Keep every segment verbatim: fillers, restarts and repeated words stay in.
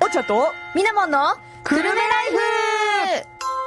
お茶とみなもんのくるめライフ。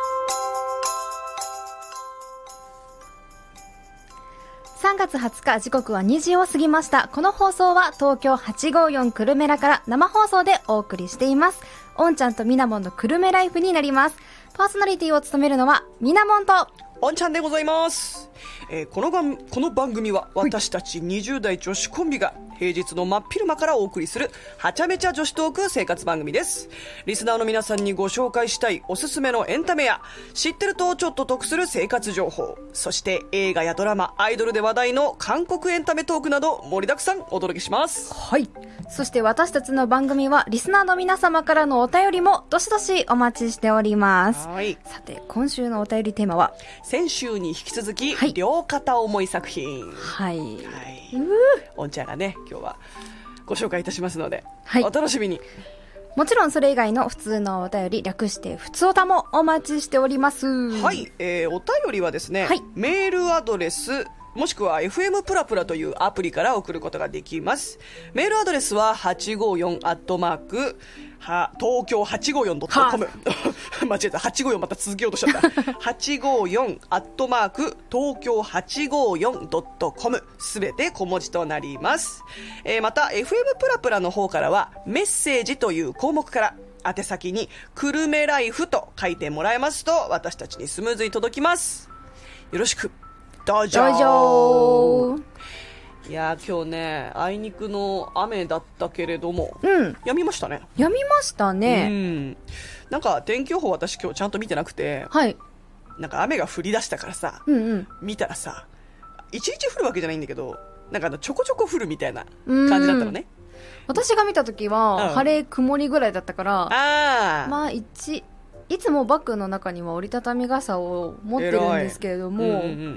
さんがつはつか、時刻はにじを過ぎました。この放送は東京はちごーよんくるめらから生放送でお送りしています。おんちゃんとみなもんのくるめライフになります。パーソナリティを務めるのはみなもんとおんちゃんでございます。えー、このがんこの番組は私たちにじゅう代女子コンビが平日の真っ昼間からお送りするはちゃめちゃ女子トーク生活番組です。リスナーの皆さんにご紹介したいおすすめのエンタメや知ってるとちょっと得する生活情報、そして映画やドラマ、アイドルで話題の韓国エンタメトークなど盛りだくさんお届けします。 はい。そして私たちの番組はリスナーの皆様からのお便りもどしどしお待ちしております。 はい。 さて、今週のお便りテーマは先週に引き続き、 はい、 両片思い作品。 はい、はい、 おんちゃんがね今日はご紹介いたしますので、 はい、 お楽しみに。 もちろんそれ以外の普通のお便り、略して普通おたもお待ちしております。 はい、えー、お便りはですね、 はい、 メールアドレスもしくは エフエム プラプラというアプリから送ることができます。メールアドレスは はちごーよん アットマークは東京 はちごーよん ドットコム 間違えた、はちごーよんまた続けようとしちゃったはちごーよん アットマーク東京 はちごーよん ドットコム すべて小文字となります。えー、また エフエム プラプラの方からはメッセージという項目から宛先にくるめライフと書いてもらえますと私たちにスムーズに届きます。よろしくどうぞ。 どうぞ。 いや今日ねあいにくの雨だったけれども、 うん、 やみましたね。 やみましたね。 うん、なんか天気予報私今日ちゃんと見てなくて、 はい、 なんか雨が降り出したからさ、 うんうん、 見たらさ一日降るわけじゃないんだけど、なんかあのちょこちょこ降るみたいな感じだったのね。 私が見た時は、うん、晴れ曇りぐらいだったから、 あまあ一いつもバッグの中には折りたたみ傘を持ってるんですけれども、うんうん、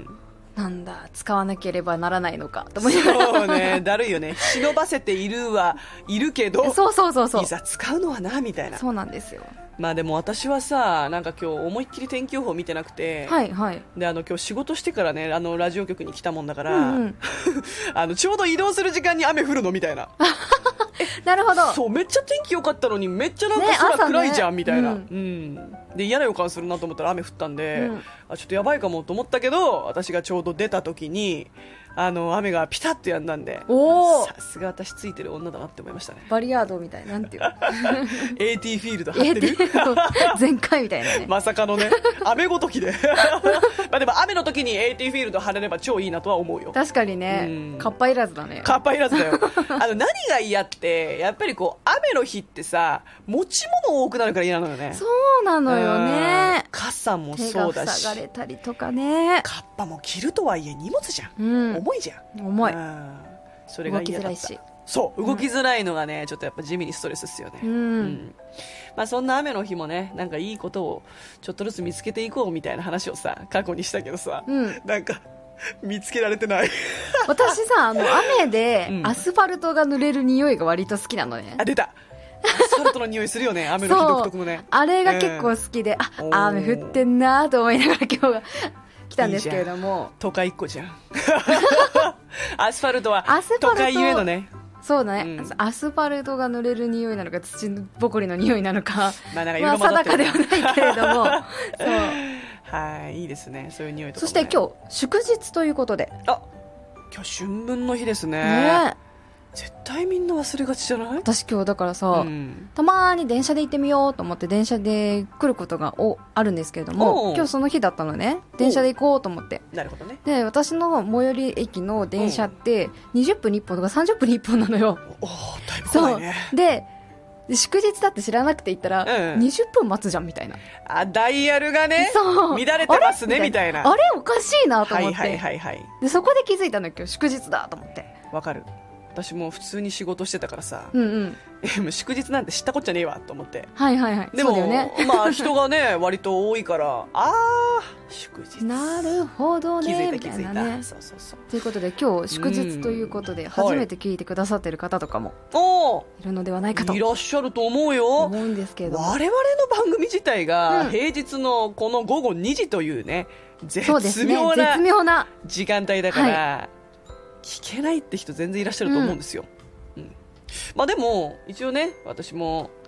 なんだ使わなければならないのかと思いながら。 そうね、だるいよね。忍ばせているはいるけど、 そうそうそうそう、 いざ使うのはなみたいな。 そうなんですよ。 まあでも私はさ、なんか今日思いっきり天気予報見てなくて、 はいはい、 であの今日仕事してからね、あのラジオ局に来たもんだから、 うんうん、 あのちょうど移動する時間に雨降るのみたいな。 なるほど。 そう、めっちゃ天気良かったのにめっちゃなんか空暗いじゃん、ね、みたいな、うんうん、で嫌な予感するなと思ったら雨降ったんで、うん、あちょっとやばいかもと思ったけど、私がちょうど出た時にあの雨がピタッとやんだんで、 おさすが私ついてる女だなって思いましたね。 バリアードみたいな、なんていうのエーティー フィールド張ってる全開みたいなね。 まさかのね雨ごときでまあでも雨の時に エーティー フィールド張れれば超いいなとは思うよ。 確かにね、カッパいらずだね。 カッパいらずだよあの何が嫌ってやっぱりこう雨の日ってさ持ち物多くなるから嫌なのよね。 そうなのよね。 傘もそうだし手が塞がれたりとかね。 カッパも着るとはいえ荷物じゃん、うん、重いじゃん。 重い。 それが嫌だった。動きづらいし。そう動きづらいのがね、うん、ちょっとやっぱ地味にストレスっすよね、 うんうん、 まあ、そんな雨の日もねなんかいいことをちょっとずつ見つけていこうみたいな話をさ過去にしたけどさ、うん、なんか見つけられてない私さあの雨でアスファルトが濡れる匂いが割と好きなのね、 うん、あ出たアスファルトの匂いするよね雨の日独特のね。 あれが結構好きで、うん、あ雨降ってんなと思いながら今日が来たんですけれども。 都会っ子じゃんアスファルトは都会ゆえのね。 そうだね、うん、アスファルトが濡れる匂いなのか土ぼこりの匂いなのか、 まあ、なんかまあ定かではないけれどもそうはい、いいですねそういう匂いとか、ね、 そして今日祝日ということで、 あ今日春分の日ですね。 ね絶対みんな忘れがちじゃない？ 私今日だからさ、うん、たまーに電車で行ってみようと思って電車で来ることがおあるんですけれども、今日その日だったのね。電車で行こうと思って。 なるほどね。 で私の最寄り駅の電車ってにじゅっぷんにいっぽんとかさんじゅっぷんにいっぽんなのよ。 おおだいぶ来ないね。 そうで祝日だって知らなくて行ったら、うん、にじゅっぷん待つじゃんみたいな。 あダイヤルがね乱れてますねみたいな。 あれおかしいなと思って、 はいはいはいはい、 でそこで気づいたの今日祝日だと思って。 わかる。私も普通に仕事してたからさ、 うんうん、 祝日なんて知ったこっちゃねえわと思って。 はいはいはい。 でもそうだよねまあ人がね割と多いからあー祝日なるほどね気づいた気づいた、 ね、 そうそうそう。 ということで今日祝日ということで初めて聞いてくださってる方とかもいるのではないかと、 いらっしゃると思うよ。 思うんですけど、 我々の番組自体が平日のこの午後にじというね、うん、絶妙な、 ね、絶妙な時間帯だから、はい、聞けないって人全然いらっしゃると思うんですよ、うんうん、まあでも一応ね私も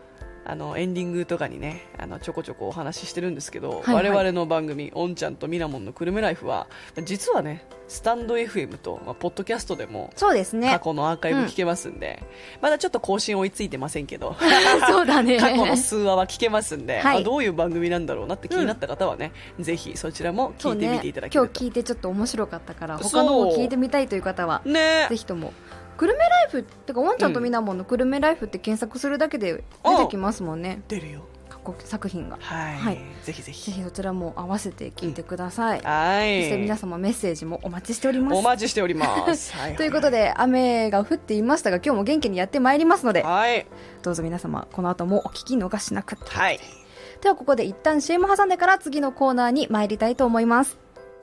あのエンディングとかにねあのちょこちょこお話ししてるんですけど、 はいはい、 我々の番組おんちゃんとみなもんのくるめライフは実はねスタンド エフエム と、まあ、ポッドキャストでもそうですね過去のアーカイブ聞けますんで、うん、まだちょっと更新追いついてませんけどそうだね過去の数話は聞けますんで、 はい、 あどういう番組なんだろうなって気になった方はね、うん、ぜひそちらも聞いてみていただけると、 ね、今日聞いてちょっと面白かったから他のを聞いてみたいという方はね、 ぜひともグルメライフってかおんちゃんとみなもんのグルメライフって検索するだけで出てきますもんね。 出るよ過去作品が、 はい、はい、ぜひぜひぜひそちらも合わせて聞いてください、 うん、はいそして皆様メッセージもお待ちしております。 お待ちしておりますはい、 ということで雨が降っていましたが今日も元気にやってまいりますので、 はい、 どうぞ皆様この後もお聞き逃しなく。 はい、 ではここで一旦 シーエム 挟んでから次のコーナーに参りたいと思います。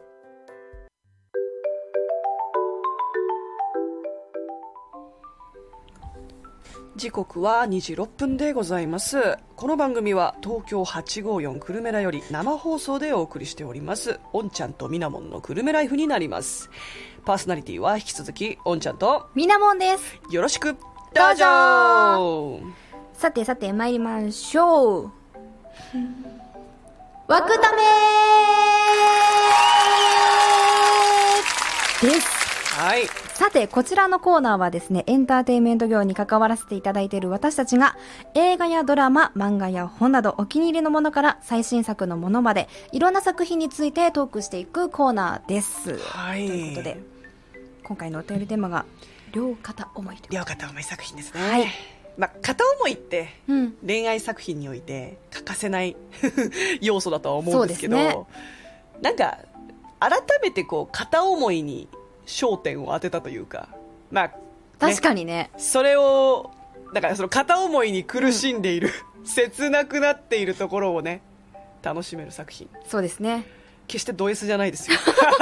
時刻はにじろっぷんでございます。この番組は東京はちごーよんくるめらより生放送でお送りしておりますおんちゃんとみなもんのくるめライフになります。パーソナリティは引き続きおんちゃんとみなもんです。 よろしくどうぞ。 さてさて参りましょう。わくためです。 はい、 さてこちらのコーナーはですねエンターテインメント業に関わらせていただいている私たちが映画やドラマ、漫画や本などお気に入りのものから最新作のものまでいろんな作品についてトークしていくコーナーです、 はい、 ということで今回のお便りテーマが両片思いという両片思い作品ですね。 はい、 まあ、片思いって、うん、恋愛作品において欠かせない要素だとは思うんですけど、ね、なんか改めてこう片思いに焦点を当てたというか、まあね、 確かにねそれをだからその片思いに苦しんでいる、うん、切なくなっているところをね楽しめる作品。 そうですね、 決してド S じゃないですよ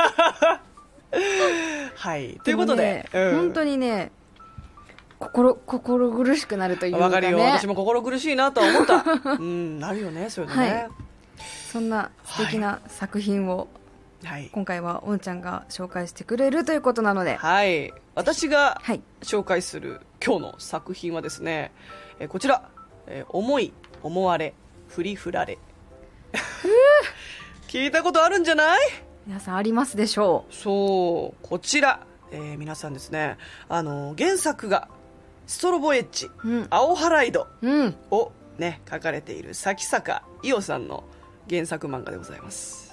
はいということで、 ね、うん、本当にね心心苦しくなるというかね。 わかるよ、私も心苦しいなとは思ったうんなるよねそういうのね、はい、 そんな素敵な作品を、はい、今回はおんちゃんが紹介してくれるということなので、 はい、私が紹介する今日の作品はですね、えこちら、え思い思われ振り振られ聞いたことあるんじゃない？ 皆さんありますでしょう。 そうこちら、えー、皆さんですねあの原作がストロボエッジ、うん、アオハライドを、ね、書かれている崎坂伊代さんの原作漫画でございます。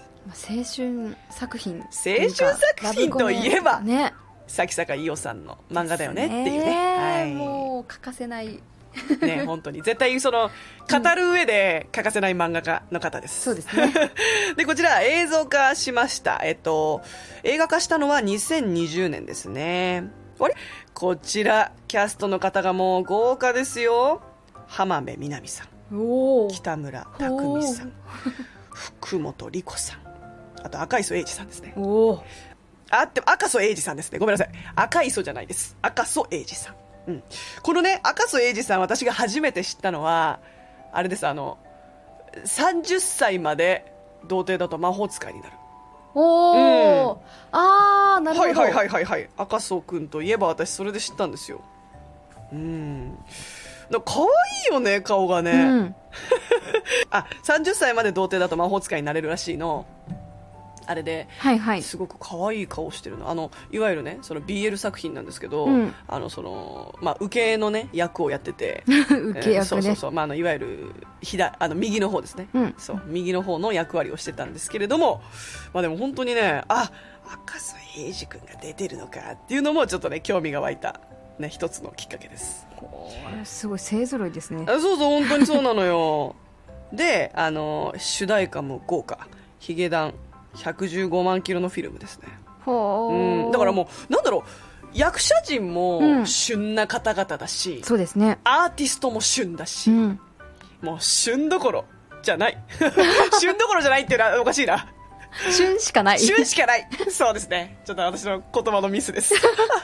青春作品、 青春作品といえば、ね、崎坂伊代さんの漫画だよねっていうね、 はい、もう欠かせないね、本当に絶対その語る上で欠かせない漫画家の方です、 うん、そうですねでこちら映像化しました、えっと、映画化したのはにせんにじゅうねんですね。あれこちらキャストの方がもう豪華ですよ。浜辺美波さん、お北村匠海さん、福本莉子さん、あと赤磯英二さんですね。おあって赤楚衛二さんですね。ごめんなさい、赤磯じゃないです、赤楚衛二さん、うん、このね赤楚衛二さん私が初めて知ったのはあれです、あのさんじゅっさいまで童貞だと魔法使いになる。 おー、うん、あーなるほど、 はいはいはいはい、はい、赤楚くんといえば私それで知ったんですよ。うんだ可愛いよね顔がね、うん、あさんじゅっさいまで童貞だと魔法使いになれるらしいのあれで、はいはい、すごく可愛い顔してるの。あのいわゆるねその ビーエル 作品なんですけど、うん、あのそのまあ受けのね役をやってて受け役ね、えー、 そうそうそう、まあ、あのいわゆる左あの右の方ですね、うん、そう右の方の役割をしてたんですけれども、まあ、でも本当にねあ赤楚衛二君が出てるのかっていうのもちょっとね興味が湧いた、ね、一つのきっかけです。 すごい勢ぞろいですね。 あそうそう本当にそうなのよであの主題歌も豪華、ヒゲダンひゃくじゅうごまんキロのフィルムですね。ほー、うん、だからもうなんだろう役者陣も旬な方々だし、 うん、そうですね、 アーティストも旬だし、うん、もう旬どころじゃない旬どころじゃないっていうのはおかしいな旬しかない旬しかないそうですね、ちょっと私の言葉のミスです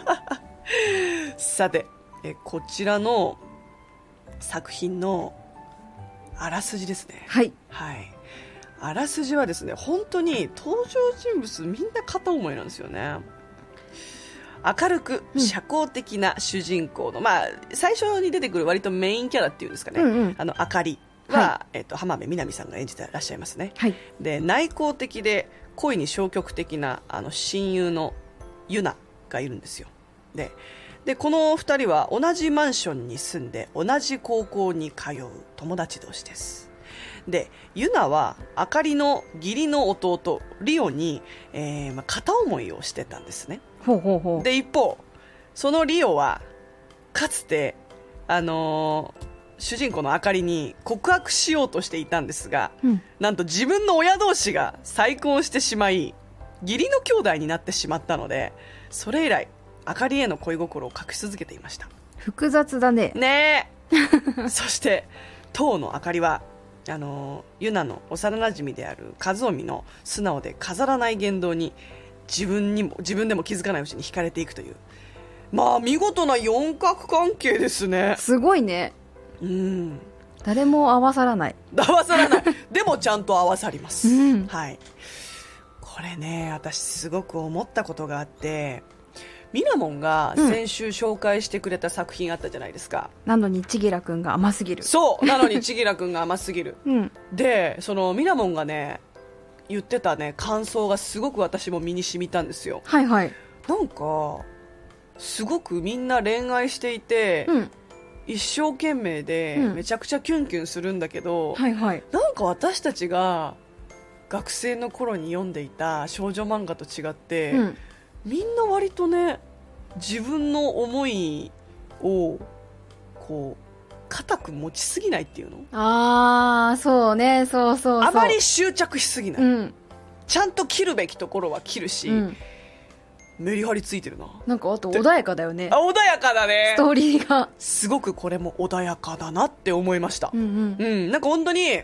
さてえこちらの作品のあらすじですね。 はい、 はい、あらすじはですね本当に登場人物みんな片思いなんですよね。 明るく社交的な主人公の、うん、まあ、最初に出てくる割とメインキャラっていうんですかね、うんうん、あのあかりは、はい、えっと、浜辺美波さんが演じてらっしゃいますね、はい、で内向的で恋に消極的なあの親友のユナがいるんですよ。ででこのふたりは同じマンションに住んで同じ高校に通う友達同士です。でユナはあかりの義理の弟リオに、えーまあ、片思いをしてたんですね。 ほうほうほう。 で一方そのリオはかつて、あのー、主人公のあかりに告白しようとしていたんですが、うん、なんと自分の親同士が再婚してしまい義理の兄弟になってしまったので、それ以来あかりへの恋心を隠し続けていました。 複雑だね。 ねえそして当のあかりはあのユナの幼なじみである和臣の素直で飾らない言動に自分にも自分でも気づかないうちに惹かれていくという、まあ見事な四角関係ですね。 すごいね。うん、誰も合わさらない。 合わさらないでもちゃんと合わさります、うん、はい。これね、私すごく思ったことがあって、ミナモンが先週紹介してくれた作品あったじゃないですか、 うん、なのにちぎらくんが甘すぎる。 そうなのにちぎらくんが甘すぎる、うん、でそのミナモンがね言ってたね感想がすごく私も身に染みたんですよ。 はいはい。 なんかすごくみんな恋愛していて、うん、一生懸命でめちゃくちゃキュンキュンするんだけど、うん、はいはい、なんか私たちが学生の頃に読んでいた少女漫画と違って、うん、みんな割とね自分の思いをこう固く持ちすぎないっていうの。 ああそうね、そうそうそう、 あまり執着しすぎない、うん、ちゃんと切るべきところは切るし、うん、メリハリついてるな。 なんかあと穏やかだよね。 あ、穏やかだね。 ストーリーがすごくこれも穏やかだなって思いました。うんうん、うん、なんか本当に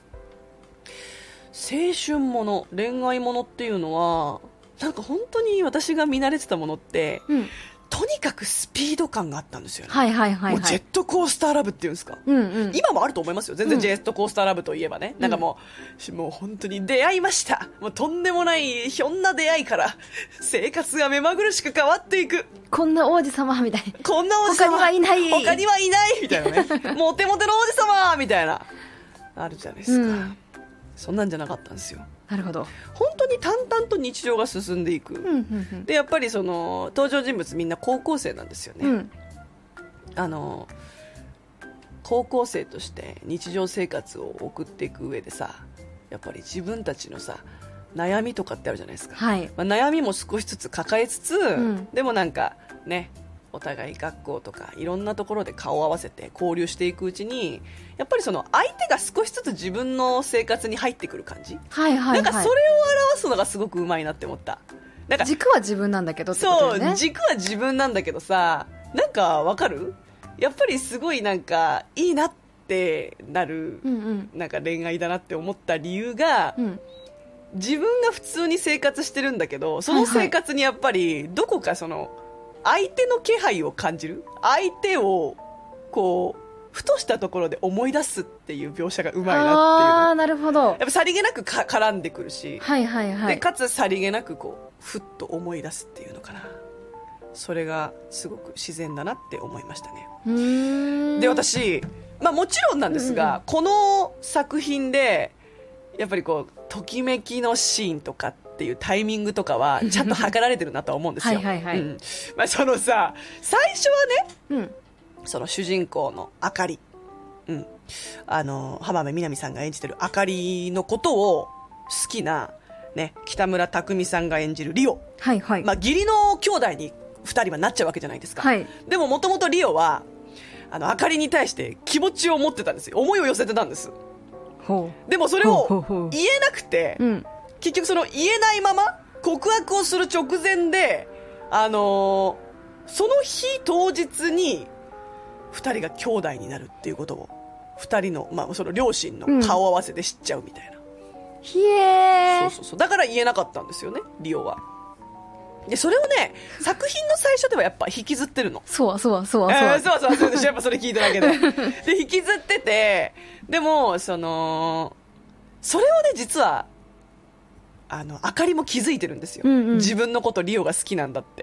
青春もの恋愛ものっていうのはなんか本当に私が見慣れてたものって、うん、とにかくスピード感があったんですよね。 はいはいはい、はい、 もうジェットコースターラブっていうんですか、うんうん、今もあると思いますよ全然、ジェットコースターラブといえばね、うん、なんかもう、もう本当に出会いました、もうとんでもないひょんな出会いから生活が目まぐるしく変わっていく、 こんな王子様みたいな、 こんな王子様他にはいない他にはいないみたいなねモテモテの王子様みたいなあるじゃないですか、うん、そんなんじゃなかったんですよ。 なるほど。 本当に淡々と日常が進んでいく、うんうんうん、でやっぱりその登場人物みんな高校生なんですよね、うん、あの高校生として日常生活を送っていく上でさ、やっぱり自分たちのさ悩みとかってあるじゃないですか、はい、まあ、悩みも少しずつ抱えつつ、うん、でもなんかねお互い学校とかいろんなところで顔を合わせて交流していくうちにやっぱりその相手が少しずつ自分の生活に入ってくる感じ、はいはいはい、なんかそれを表すのがすごくうまいなって思った。なんか軸は自分なんだけどってことだよね。 そう、軸は自分なんだけどさ、なんかわかる？やっぱりすごいなんかいいなってなる、うんうん、なんか恋愛だなって思った理由が、うん、自分が普通に生活してるんだけどその生活にやっぱりどこかその相手の気配を感じる、相手をこうふとしたところで思い出すっていう描写がうまいなっていうの。 あー、なるほど。 やっぱさりげなくか絡んでくるし、 はいはいはい、 でかつさりげなくこうふっと思い出すっていうのかな、それがすごく自然だなって思いましたね。うーんで私、まあ、もちろんなんですが、うん、この作品でやっぱりこうときめきのシーンとかっていうタイミングとかはちゃんと測られてるなとは思うんですよ。はいはいはい、うん、まあ、そのさ最初はね、うん、その主人公のあかり、うん、あの浜辺美波さんが演じてるあかりのことを好きな、ね、北村匠海さんが演じるリオ、はいはい、まあ、義理の兄弟にふたりはなっちゃうわけじゃないですか、はい、でももともとリオはあのあかりに対して気持ちを持ってたんですよ、思いを寄せてたんです。ほうでもそれを言えなくて、うん、結局その言えないまま告白をする直前で、あのー、その日当日にふたりが兄弟になるっていうことをふたりの、まあ、その両親の顔合わせで知っちゃうみたいな、うん、 ひえー、 そうそうそう、だから言えなかったんですよねリオは。でそれをね作品の最初ではやっぱ引きずってるの。 そうそうそうそう、 えー、そうそうそうでやっぱそれ聞いただけでで引きずってて、でもそのそれをね実はあのあかりも気づいてるんですよ、うんうん、自分のことリオが好きなんだって。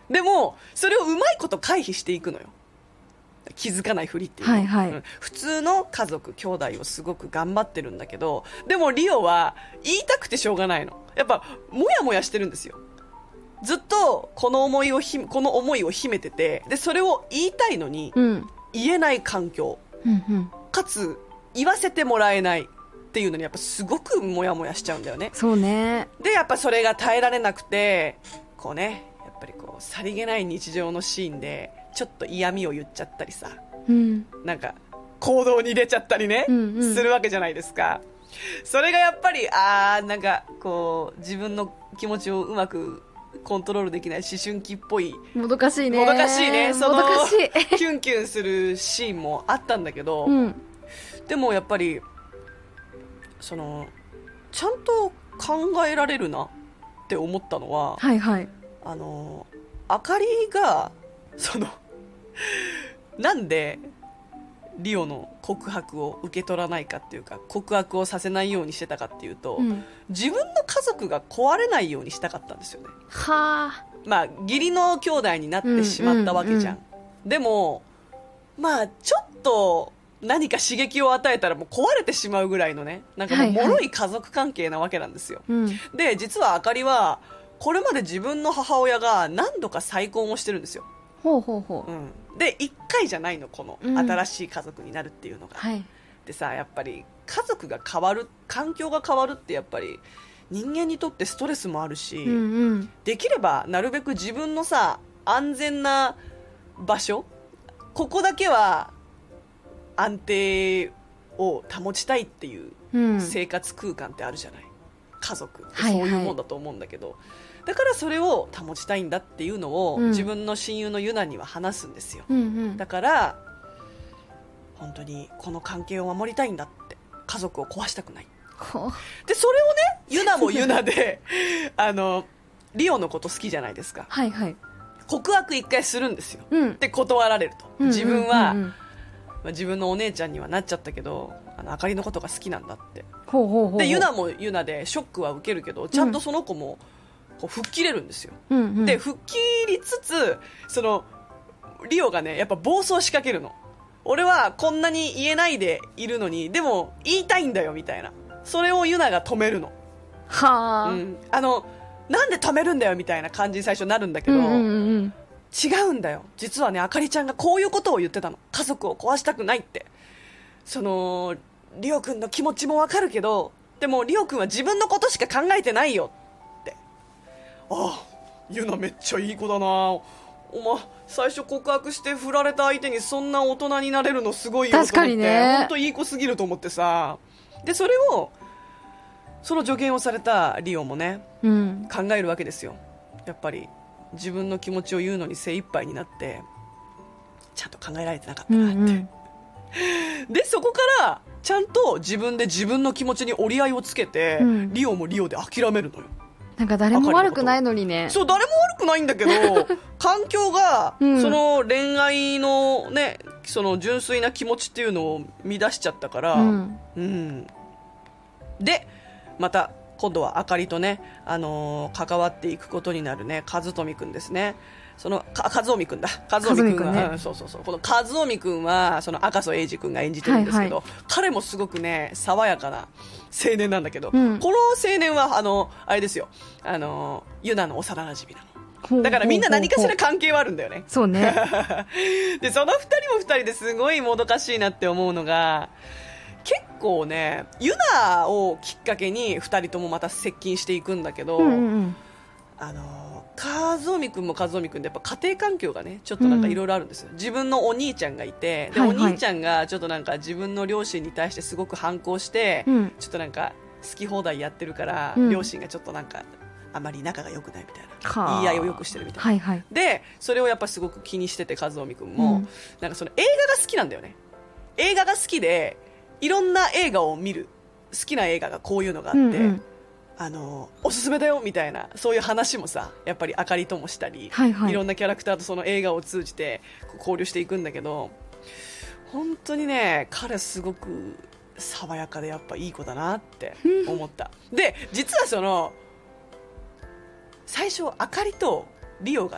でもそれをうまいこと回避していくのよ。気づかないふりっていう、 はいはいうん、普通の家族兄弟をすごく頑張ってるんだけど、でもリオは言いたくてしょうがないの。やっぱもやもやしてるんですよ。ずっとこの思いをひこの思いを秘めてて、でそれを言いたいのに、 うん、 言えない環境、 うんうん、 かつ言わせてもらえないっていうのにやっぱすごくモヤモヤしちゃうんだよね。 そうね。 でやっぱそれが耐えられなくて、こうね、やっぱりこうさりげない日常のシーンでちょっと嫌味を言っちゃったりさ、 うん、 なんか行動に出ちゃったりね、 うんうん、 するわけじゃないですか。それがやっぱりあーなんかこう自分の気持ちをうまくコントロールできない思春期っぽい、 もどかしいね、 もどかしいね、そのもどかしいキュンキュンするシーンもあったんだけど、 うん、 でもやっぱりそのちゃんと考えられるなって思ったのは、 はいはい、 あのあかりがそのなんでリオの告白を受け取らないかっていうか、告白をさせないようにしてたかっていうと、うん、自分の家族が壊れないようにしたかったんですよね。 はあ、 まあ義理の兄弟になってしまったわけじゃん、うんうんうん、でもまあちょっと何か刺激を与えたらもう壊れてしまうぐらいのね、なんかもう脆い家族関係なわけなんですよ、はいはい、で実はあかりはこれまで自分の母親が何度か再婚をしてるんですよ。 ほうほうほう、 うん、でいっかいじゃないの、この新しい家族になるっていうのが、 うん、はい、 でさ、やっぱり家族が変わる、環境が変わるってやっぱり人間にとってストレスもあるし、うんうん、できればなるべく自分のさ安全な場所、ここだけは安定を保ちたいっていう生活空間ってあるじゃない、うん、家族ってそういうもんだと思うんだけど、はいはい、だからそれを保ちたいんだっていうのを、うん、自分の親友のユナには話すんですよ、うんうん、だから本当にこの関係を守りたいんだって、家族を壊したくないで、それをねユナもユナであのリオのこと好きじゃないですか、 はいはい、 告白一回するんですよ、 うん、 で断られると、うんうんうんうん、自分は、まあ、自分のお姉ちゃんにはなっちゃったけどあのあかりのことが好きなんだって、 ほうほうほうほう、 でユナもユナでショックは受けるけどちゃんとその子もこう吹っ切れるんですよ、 うんうん、 で吹っ切りつつそのリオがねやっぱ暴走しかけるの。俺はこんなに言えないでいるのにでも言いたいんだよみたいな、それをユナが止めるの。 はあ、 うん、あのなんで止めるんだよみたいな感じに最初なるんだけど、 うんうんうん、 違うんだよ、実はねあかりちゃんがこういうことを言ってたの。家族を壊したくないって。そのリオくんの気持ちもわかるけど、でもリオくんは自分のことしか考えてないよって。ああユナめっちゃいい子だな、お前最初告白して振られた相手にそんな大人になれるのすごいよと思って、 確かにね、 本当いい子すぎると思ってさ。でそれをその助言をされたリオもね、うん、考えるわけですよ。やっぱり自分の気持ちを言うのに精一杯になってちゃんと考えられてなかったなって、うんうん、でそこからちゃんと自分で自分の気持ちに折り合いをつけて、うん、リオもリオで諦めるのよ。 なんか誰も悪くないのにね。 そう、誰も悪くないんだけど環境が、うん、その恋愛のねその純粋な気持ちっていうのを乱しちゃったから、うんうん、でまた今度はあかりとね、あのー、関わっていくことになるね和富くんですね。そのか和臣くんだ和臣くんは、ね、うん、そうそうそう、この和臣くんはその赤楚衛二くんが演じてるんですけど、はいはい、彼もすごくね爽やかな青年なんだけど、うん、この青年はあのあれですよ、あのユナの幼馴染なのだからみんな何かしら関係はあるんだよね。 そうねでそのふたりもふたりですごいもどかしいなって思うのが、結構ねユナをきっかけにふたりともまた接近していくんだけど、うんうん、あの和臣くんも和臣くんでやっぱ家庭環境がねちょっとなんかいろいろあるんですよ、うん、自分のお兄ちゃんがいて、で、はいはい、お兄ちゃんがちょっとなんか自分の両親に対してすごく反抗して、うん、ちょっとなんか好き放題やってるから、うん、両親がちょっとなんかあまり仲が良くないみたいな、言い合いをよくしてるみたいな、はいはい、でそれをやっぱすごく気にしてて和臣くんも、うん、なんかその映画が好きなんだよね。映画が好きでいろんな映画を見る、好きな映画がこういうのがあって、うんうん、あのおすすめだよみたいなそういう話もさやっぱりあかりともしたり、はいはい、いろんなキャラクターとその映画を通じて交流していくんだけど、本当にね彼すごく爽やかでやっぱいい子だなって思ったで実はその最初あかりとリオがね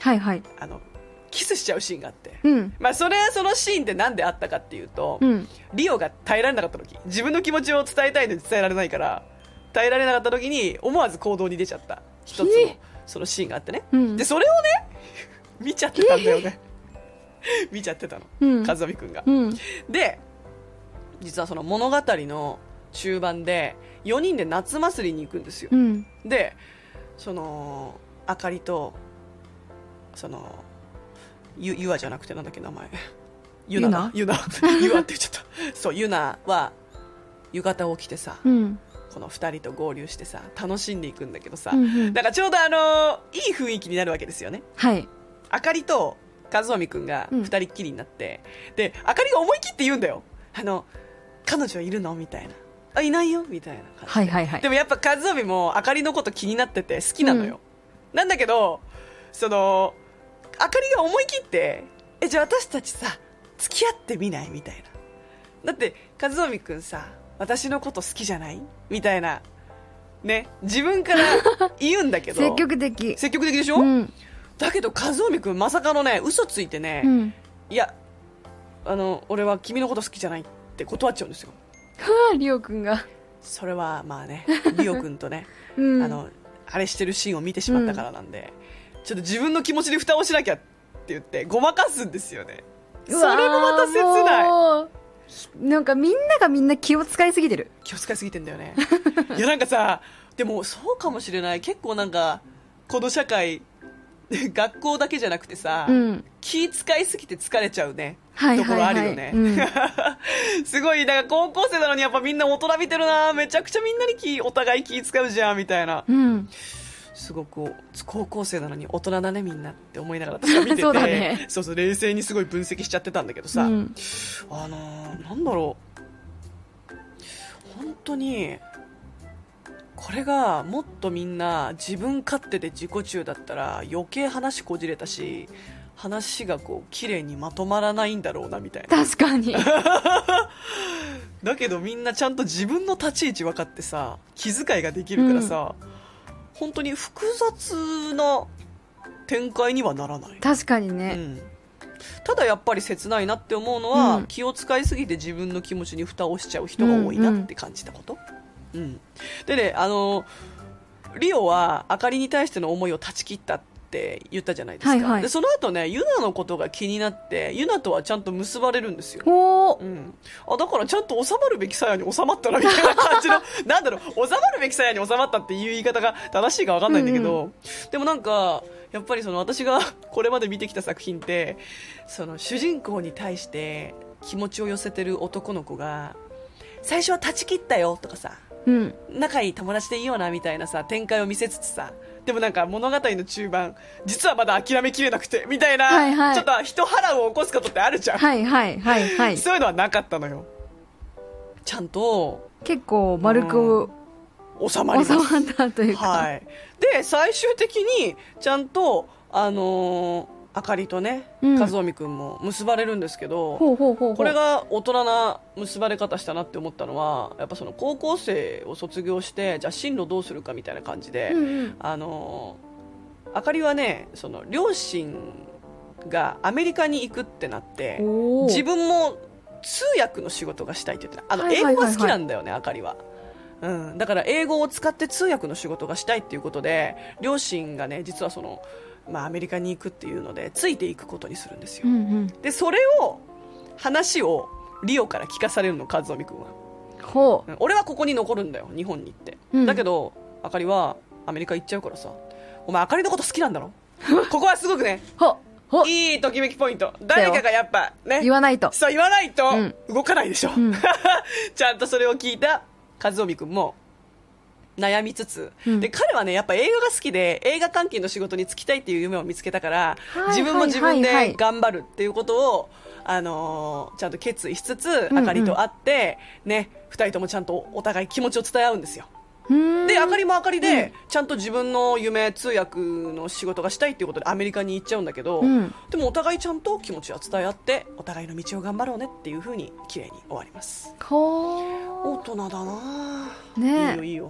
はいはい。 あのキスしちゃうシーンがあって、 うん。 まあ、それはそのシーンってなんであったかっていうと、 うん。 リオが耐えられなかった時、自分の気持ちを伝えたいのに伝えられないから耐えられなかった時に思わず行動に出ちゃった一つのそのシーンがあってね、 うん、 でそれをね見ちゃってたんだよね見ちゃってたの、うん、和臣くんが、 うん、 で実はその物語の中盤でよにんで夏祭りに行くんですよ、 うん、 でそのあかりとそのゆゆあじゃなくてなんだっけ名前ゆなだゆなゆあって言っちゃったそうゆなは浴衣を着てさ、 うん、 このふたりと合流してさ楽しんでいくんだけどさ、 うんうん、 だからちょうどあのー、いい雰囲気になるわけですよね。 はい。 あかりと和臣くんがふたりっきりになって、うん、であかりが思い切って言うんだよ。あの彼女いるのみたいな、あいないよみたいな感じで、 はいはいはい、 でもやっぱ和臣もあかりのこと気になってて好きなのよ、うん、なんだけどそのあかりが思い切ってえじゃあ私たちさ付き合ってみないみたいな、だって和臣くんさ私のこと好きじゃないみたいなね、自分から言うんだけど積極的積極的でしょ、うん、だけど和臣くんまさかのね嘘ついてね、うん、いやあの俺は君のこと好きじゃないって断っちゃうんですよ。 はあ、リオくんがそれはまあねリオくんとね、うん、あのあれしてるシーンを見てしまったからなんで、うん、ちょっと自分の気持ちに蓋をしなきゃって言ってごまかすんですよね。それもまた切ない。 なんかみんながみんな気を使いすぎてる。 気を使いすぎてんだよねいやなんかさでもそうかもしれない。結構なんかこの社会学校だけじゃなくてさ、うん、気使いすぎて疲れちゃうね、はいはいはい、ところあるよね、うん、すごいなんか高校生なのにやっぱみんな大人びてるな、めちゃくちゃみんなに気お互い気使うじゃんみたいな、うん、すごく高校生なのに大人だねみんなって思いながら私は見ててそうだね、 そうそう冷静にすごい分析しちゃってたんだけどさ、うん、あのー、なんだろう本当にこれがもっとみんな自分勝手で自己中だったら余計話こじれたし話がこう綺麗にまとまらないんだろうなみたいな。 確かにだけどみんなちゃんと自分の立ち位置分かってさ気遣いができるからさ、うん、本当に複雑な展開にはならない。 確かにね、うん、 ただやっぱり切ないなって思うのは、うん、気を使いすぎて自分の気持ちに蓋をしちゃう人が多いなって感じたこと、うんうんうん、でねあのリオはあかりに対しての思いを断ち切ったって言ったじゃないですか、はいはい、でその後ねユナのことが気になってユナとはちゃんと結ばれるんですよ、うん、あだからちゃんと収まるべき鞘に収まったなみたいな感じのなんだろう収まるべき鞘に収まったっていう言い方が正しいか分かんないんだけど、うんうん、でもなんかやっぱりその私がこれまで見てきた作品ってその主人公に対して気持ちを寄せてる男の子が最初は断ち切ったよとかさ、うん、仲いい友達でいいよなみたいなさ展開を見せつつさ、でもなんか物語の中盤実はまだ諦めきれなくてみたいな、はいはい、ちょっと人波乱を起こすことってあるじゃん、 はいはいはいはい、 そういうのはなかったのよ。ちゃんと結構丸く、 うん、収まります。 収まったというか、 はい、で最終的にちゃんとあのーあかりとね、うん、和臣くんも結ばれるんですけど、 ほうほうほうほう、 これが大人な結ばれ方したなって思ったのはやっぱその高校生を卒業してじゃあ進路どうするかみたいな感じで、うんうん、あのあかりはねその両親がアメリカに行くってなって自分も通訳の仕事がしたいって言ってた。あの、英語が好きなんだよね、あかりは。うん、だから英語を使って通訳の仕事がしたいっていうことで両親がね実はそのまあ、アメリカに行くっていうのでついていくことにするんですよ、うんうん、でそれを話をリオから聞かされるの和臣君は。 ほう、 俺はここに残るんだよ日本に行って、うん、だけどあかりはアメリカ行っちゃうからさ、お前あかりのこと好きなんだろここはすごくねほほいいときめきポイント。誰かがやっぱね言わないと、 そう言わないと動かないでしょ、うん、ちゃんとそれを聞いた和臣君も悩みつつ、うん、で彼はねやっぱ映画が好きで映画関係の仕事に就きたいっていう夢を見つけたから、はい、自分も自分で頑張るっていうことを、あのー、ちゃんと決意しつつ、うんうん、あかりと会ってねふたりともちゃんとお互い気持ちを伝え合うんですよ。であかりもあかりで、うん、ちゃんと自分の夢通訳の仕事がしたいっていうことでアメリカに行っちゃうんだけど、うん、でもお互いちゃんと気持ちは伝え合ってお互いの道を頑張ろうねっていう風に綺麗に終わります。 ほ大人だな、 ね、 いいよいいよ。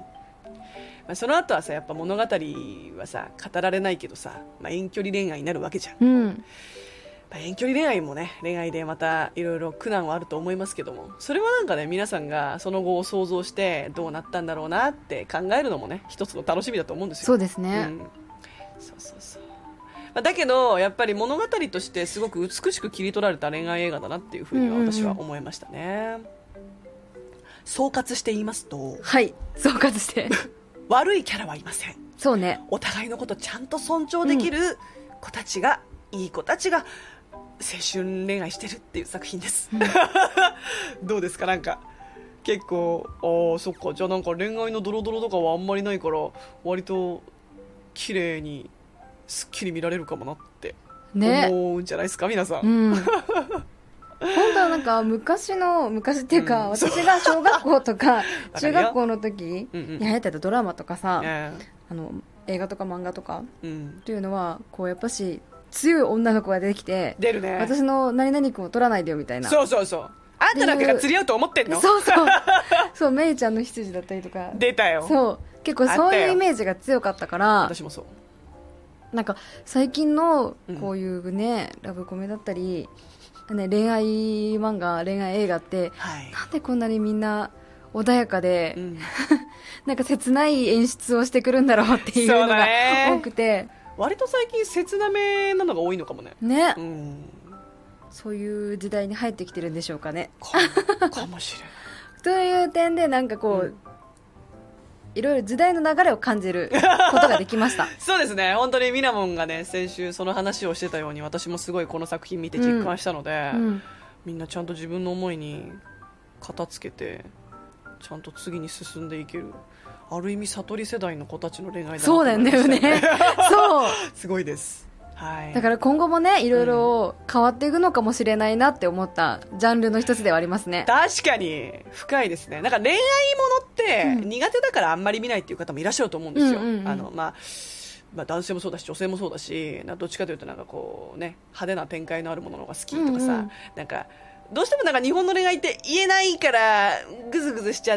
まあ、その後はさやっぱ物語はさ語られないけどさ、まあ、遠距離恋愛になるわけじゃん、 うんまあ、遠距離恋愛もね恋愛でまたいろいろ苦難はあると思いますけども、それはなんかね皆さんがその後を想像してどうなったんだろうなって考えるのもね一つの楽しみだと思うんですよ。 そうですね、 うん、そうそうそう、まあ、だけどやっぱり物語としてすごく美しく切り取られた恋愛映画だなっていうふうには私は思いましたね、うんうんうん、総括して言いますと、はい総括して悪いキャラはいません。 そうね、 お互いのことちゃんと尊重できる子たちが、うん、いい子たちが青春恋愛してるっていう作品です、うん、どうですか、なんか結構ああそっか、じゃあなんか恋愛のドロドロとかはあんまりないから割と綺麗にすっきり見られるかもなって思うんじゃないですか、ね、皆さん、うん本当はなんか昔の昔っていうか、うん、私が小学校とか中学校の時に流行ってたドラマとかさ、うんうん、あの映画とか漫画とか、うん、っていうのはこうやっぱし強い女の子が出てきて出るね、 私の何々君を取らないでよみたいな、 そうそうそう、あんたなんかが釣り合うと思ってんの、 そうそうそうメイちゃんの執事だったりとか出たよ、 そう結構そういうイメージが強かったから、 私もそうなんか最近のこういうね、うん、ラブコメだったりね、恋愛漫画恋愛映画って、はい、なんでこんなにみんな穏やかで、うん、なんか切ない演出をしてくるんだろうっていうのが多くて、 割と最近切なめなのが多いのかもね、 ね、うん、そういう時代に入ってきてるんでしょうかね、 か, かもしれないという点でなんかこう、うん、いろいろ時代の流れを感じることができましたそうですね、本当にミナモンがね先週その話をしてたように私もすごいこの作品見て実感したので、うんうん、みんなちゃんと自分の思いに片付けてちゃんと次に進んでいける、ある意味悟り世代の子たちの恋愛だなと思いましたね。そうだよねそうすごいです、はい、 だから今後もねいろいろ変わっていくのかもしれないなって思ったジャンルの一つではありますね。 確かに深いですね。なんか恋愛ものって苦手だからあんまり見ないっていう方もいらっしゃると思うんですよ、うんうんうん、あのまあまあ、男性もそうだし女性もそうだし、どっちかというとなんかこう、ね、派手な展開のあるものの方が好きとかさ、うんうん、なんかどうしてもなんか日本の恋愛って言えないからグズグズしちゃって、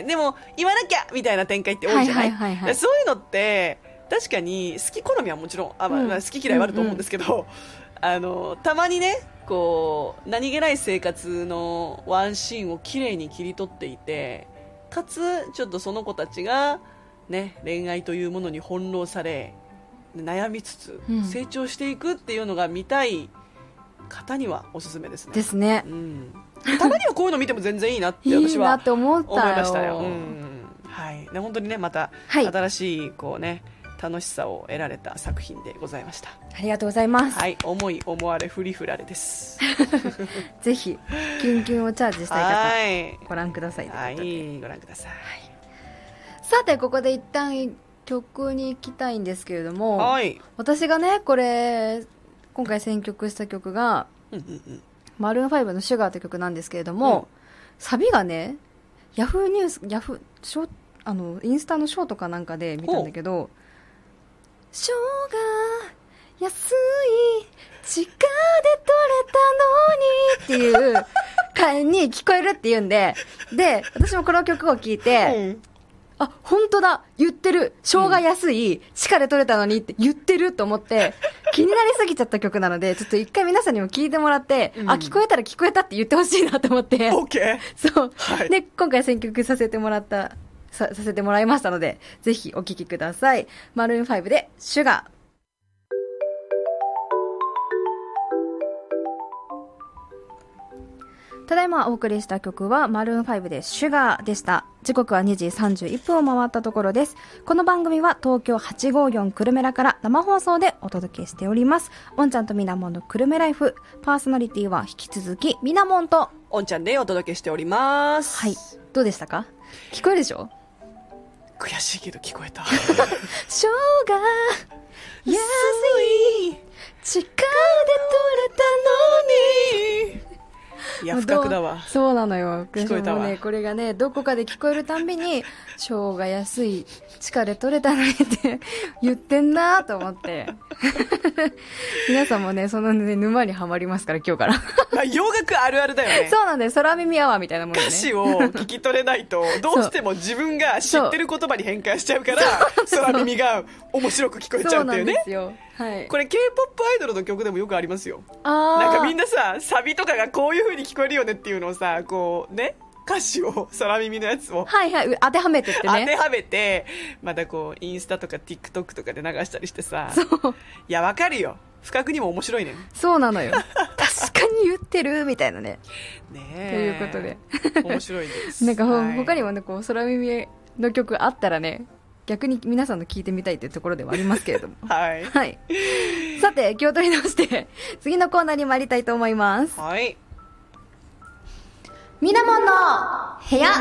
でも言わなきゃみたいな展開って多いじゃない、はいはいはいはい、そういうのって確かに好き好みはもちろんあ、まあ、好き嫌いはあると思うんですけど、うんうんうん、あのたまにねこう何気ない生活のワンシーンを綺麗に切り取っていて、かつちょっとその子たちが、ね、恋愛というものに翻弄され悩みつつ成長していくっていうのが見たい方にはおすすめですね。 ですね、 うん、たまにはこういうの見ても全然いいなって私はいいなって思ったよ、 思いましたよ、うん、はい、本当にねまた新しいこうね、はい、楽しさを得られた作品でございました。 ありがとうございます。 はい、思い思われフリフラレですぜひキュンキュンをチャージしたい方ご覧ください。 はい、ご覧ください、はい、 さてここで一旦曲に行きたいんですけれども、 はい、 私がねこれ今回選曲した曲が、うんうんうん、マルーンファイブのシュガーという曲なんですけれども、うん、サビがねヤフーニュースヤフーショあのインスタのショーとかなんかで見たんだけど、ショーが安い地下で取れたのにっていう感に聞こえるっていうんでで私もこの曲を聴いて、うんあ、本当だ言ってる生姜安い、うん、地下で取れたのにって言ってると思って気になりすぎちゃった曲なのでちょっと一回皆さんにも聞いてもらって、うん、あ、聞こえたら聞こえたって言ってほしいなと思って OK そう、はい、で今回選曲させてもらったさ、させてもらいましたのでぜひお聴きください。マルーンファイブでシュガー。ただいまお送りした曲はマルーンファイブでシュガーでした。時刻はにじさんじゅういっぷんを回ったところです。この番組は東京はちごーよん久留米らから生放送でお届けしております。おんちゃんとみなもんの久留米ライフ、パーソナリティは引き続きみなもんとおんちゃんでお届けしております。 はい、どうでしたか？聞こえるでしょ？ 悔しいけど聞こえた。 しょうが安い地下で取れたのにいや深くだわ。 そうなのよ。 聞こえたわもうね、これがね、どこかで聞こえるたんびに、賞が安い地下で取れたのにって言ってんなと思って。皆さんもね、そのね、沼にはまりますから、今日から。 まあ洋楽あるあるだよね。 そうなんだよ。空耳アワーみたいなもんでね。 歌詞を聞き取れないと、どうしても自分が知ってる言葉に変換しちゃうから、空耳が面白く聞こえちゃうっていうね。 そうなんですよ。はい。 これ ケーポップ アイドルの曲でもよくありますよ。 あなんかみんなさ、サビとかがこういう風に聞こえるよねっていうのをさ、こうね、歌詞を、空耳のやつをはいはい。当てはめてってね。 当てはめて、またこう、インスタとか TikTok とかで流したりしてさ、 そう。 いや、わかるよ。不覚にも面白いね。 そうなのよ。確かに言ってるみたいなね。 ねとえ。 いうことで。 面白いです。 なんか、 はい他にもね、こう、空耳の曲あったらね、逆に皆さんの聞いてみたいというところではありますけれども。 はい。 はい。さて、気を取り直して、次のコーナーに参りたいと思います。 はい。 みなもんの部屋。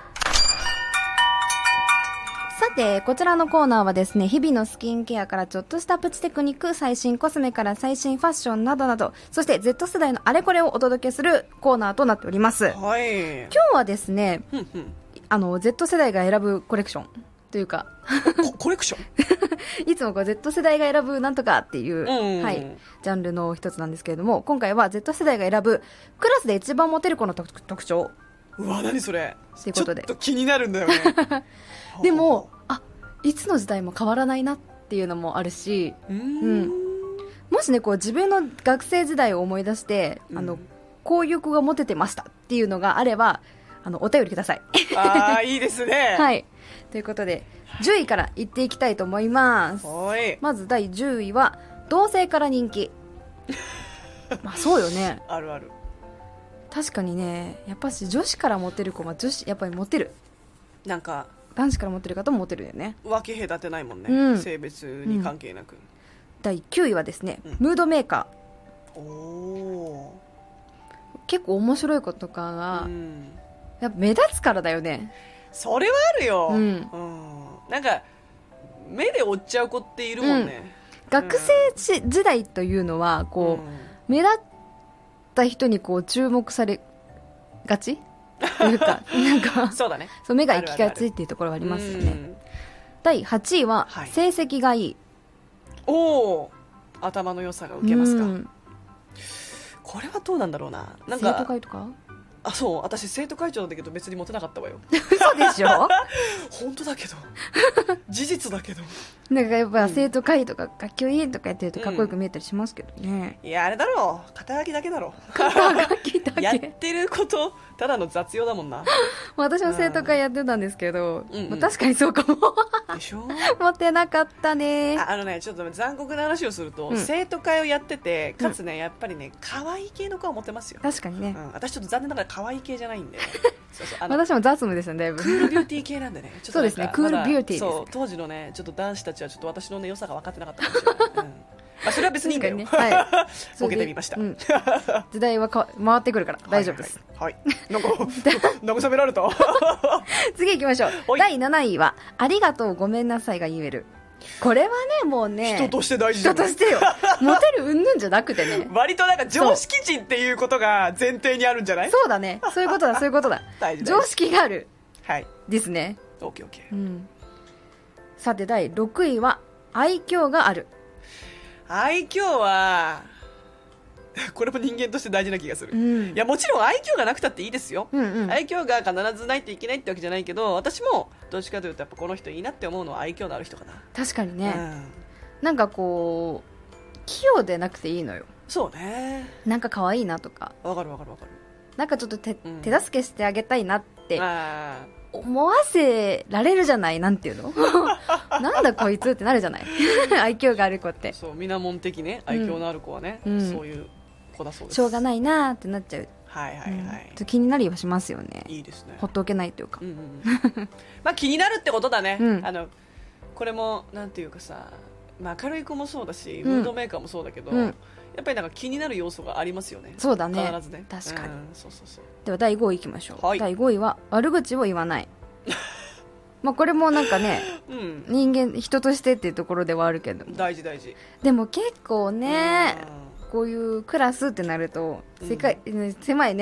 さて、こちらのコーナーはですね、日々のスキンケアからちょっとしたプチテクニック、最新コスメから最新ファッションなどなど、そして Z 世代のあれこれをお届けするコーナーとなっております。今はい。 日はですね、 ふんふん。 あの、Z 世代が選ぶコレクションというか、 ココレクションいつもこう Z 世代が選ぶなんとかっていう、 うんはい、ジャンルの一つなんですけれども、今回は Z 世代が選ぶクラスで一番モテる子の特特徴。 うわ、何それ。 ということでちょっと気になるんだよね。 でも、あ、いつの時代も変わらないなっていうのもあるし、 うーうんん、もしね、こう自分の学生時代を思い出して、 うんあの、こういう子がモテてましたっていうのがあれば、あの、お便りください。 ああ、いいですね。 はい。ということで、じゅういからいっていきたいと思います。 はい。 まずだいじゅういは、同性から人気。まあそうよね。 あるある。 確かにね、やっぱし女子からモテる子は女子、やっぱりモテる。 なんか、 男子からモテる方もモテるよね。 分け隔てないもんね。 うん性別に関係なく。 だいきゅういはですね、 うんムードメーカおおー。結構面白い子とかー。 が、 うん。 やっぱ目立つからだよね。 それはあるよ。 うんうんなんか、目で追っちゃう子っているもんね。 学生時時代というのは、こう、目立った人にこう注目されがちというか、なんか、 そうだね。 そう目が行きがちっていうところはありますよね。 うんだいはちいは、 はい成績がいい。 おお頭の良さが受けますか。 うんこれはどうなんだろうな。なん生徒か、 会とかあ、そう、私生徒会長なんだけど別にモテなかったわよ。 嘘でしょ本当だけど。事実だけど。 なんかやっぱ生徒会とか学級委員とかやってるとかっこよく見えたりしますけどね。 いや、あれだろう。肩書きだけだろう。 楽器だやっけ。 てること、ただの雑用だもんな。 私も生徒会やってたんですけど、 うんうんまあ確かにそうかも。 でしょモテなかったね。 ああのね、ちょっと残酷な話をすると、 うん生徒会をやってて、かつね、やっぱりね、可愛い系の子はモテますよ。 確かにね。 うん、私ちょっと残念ながら可愛い系じゃないんで。そうそう、あの、 私も雑務ですよね、だいぶ。 クールビューティー系なんでね。ちょっとなんかそうですねクールビューティーですまだそう、当時のね、ちょっと男子たちはちょっと私のね、良さが分かってなかったかもしれない。うん。まあ、それは別にいいんだよ。 確かにねはいボケてみました。 それでうん時代はか回ってくるから大丈夫です。 はい。はい。なんか、慰められた。 次行きましょう。 はいだいなないは、ありがとうごめんなさいが言える。これはね、もうね、 人として大事じゃない人としてよ。モテる云々じゃなくてね。 割となんか常識人っていうことが前提にあるんじゃない？ そうだね。そういうことだ、そういうことだ。 大事大事常識がある。 はい。 ですね。 オッケーオッケー。 うん。さて、だいろくいは、愛嬌がある。 愛嬌は、これも人間として大事な気がする。 うんいや、もちろん愛嬌がなくたっていいですよ。 うんうん。 愛嬌が必ずないといけないってわけじゃないけど、私もどっちかというとやっぱこの人いいなって思うのは愛嬌のある人かな。 確かにね。 うん、 なんかこう、器用でなくていいのよ。 そうね。 なんか可愛いなとか、 わかるわかるわかる。 なんかちょっと手,、 うん手助けしてあげたいなってあ思わせられるじゃないなんていうのなんだこいつってなるじゃない愛嬌がある子ってーそう、みなもん的ね、愛嬌のある子はね、 うんそういう子だそうです。 しょうがないなーってなっちゃう、 はいはいうんはいちょっ。と気になりはしますよね。 いいですね。 ほっとけないというか、 うんうんうん、まあ気になるってことだね、 うんあのこれもなんていうかさ、まあ、明るい子もそうだし、 うんムードメーカーもそうだけど、 うんやっぱりなんか気になる要素がありますよね。 そうだね必ずね。 確かに、 うんそうそうそう。 ではだいごいいきましょう、 はいだいごいは悪口を言わないまあこれもなんかねうん、 人間人としてっていうところではあるけども、 大事大事。 でも結構ねうんこういうクラスってなると世界、ね狭いね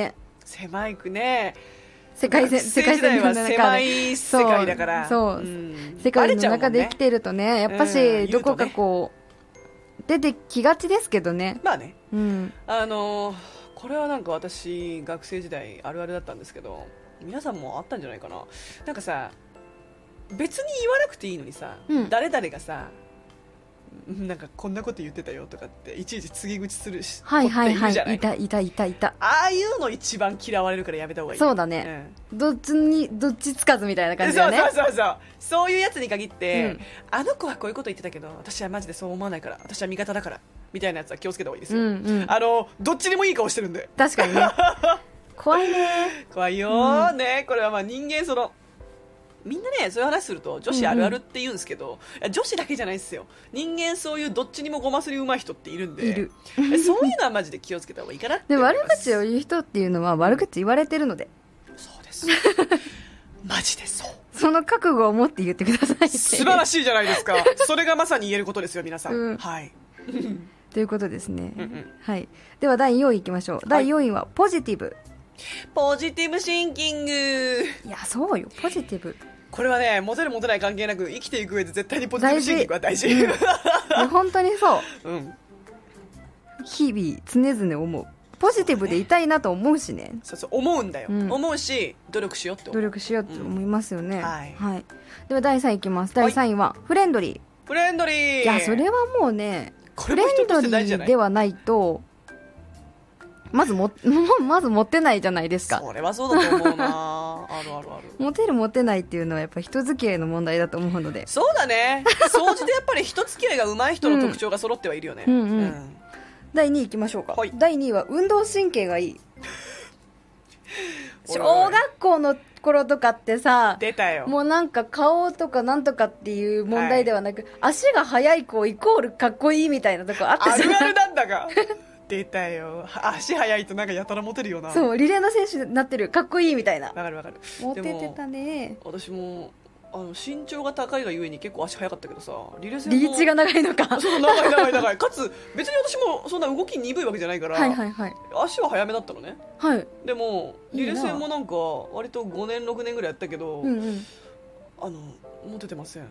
狭いくね、 世界線、 世界時代は狭い世界だから、 そう、そう、うん、世界の中で生きてるとね、やっぱし、うん、どこかこう、出てきがちですけどね。 まあね、 うん、 あのー、これはなんか私学生時代あるあるだったんですけど、皆さんもあったんじゃないかな。なんかさ、別に言わなくていいのにさ、うん、誰々がさ、なんかこんなこと言ってたよとかっていちいち告げ口するし、 はいはいはい、いたいたいたいた、 ああいうの一番嫌われるからやめた方がいい。 そうだね、うん、どっちにどっちつかずみたいな感じだよね。 そうそうそうそう、そういうやつに限って、うん、あの子はこういうこと言ってたけど私はマジでそう思わないから、私は味方だからみたいなやつは気をつけた方がいいですよ、うんうん、あのどっちにもいい顔してるんで。 確かにね怖いね、 怖いよー、うん、ね。これはまあ人間、そのみんなね、そういう話すると女子あるあるって言うんですけど、うんうん、女子だけじゃないですよ。人間そういうどっちにもごますりうまい人っているんで、 いるそういうのはマジで気をつけた方がいいかなってで思います。 悪口を言う人っていうのは悪口言われてるので、 そうですマジでそう、 その覚悟を持って言ってくださいって。 素晴らしいじゃないですかそれがまさに言えることですよ皆さん、うん、はいということですね、 うんうん、 はい。ではだいよんいいきましょう、はい、だいよんいはポジティブ。 ポジティブシンキング。 いやそうよ、ポジティブ。 これはね、モテるモテない関係なく生きていく上で絶対にポジティブシンキングは大事、 うん、本当にそう、 うん、 日々常々思う。ポジティブでいたいなと思うしね。 そうそう、思うんだよ、うん、思うし努力しようって努力しようって思いますよね、うん、 はい、 はい。ではだいさんいいきます。だいさんいはフレンドリー。 フレンドリー、 いやそれはもうね、フレンドリーではないとまずもまずモテないじゃないですか。 それはそうだと思うなあるあるある。 モテるモテないっていうのはやっぱ人付き合いの問題だと思うので。 そうだね、総じてやっぱり人付き合いが上手い人の特徴が揃ってはいるよね、 うんうんうんうん、だいにいいきましょうか、はい、だいにいは運動神経がいい小学校の頃とかってさ、 出たよ、 もうなんか顔とかなんとかっていう問題ではなく、はい、足が速い子イコールかっこいいみたいなとこあったじゃん。 あるあるなんだが出たよ、足速いとなんかやたらモテるよな。 そう、リレーの選手になってる、かっこいいみたいな。 わかるわかる、 モテてたね。 私もあの身長が高いがゆえに結構足速かったけどさ、リレー戦もリーチが長いのか。 そう、長い長い長いかつ別に私もそんな動き鈍いわけじゃないから、 はいはいはい、 足は速めだったのね。 はい。 でもリレー戦もなんか割とごねんろくねんぐらいやったけど、 うんうん、 あのモテてません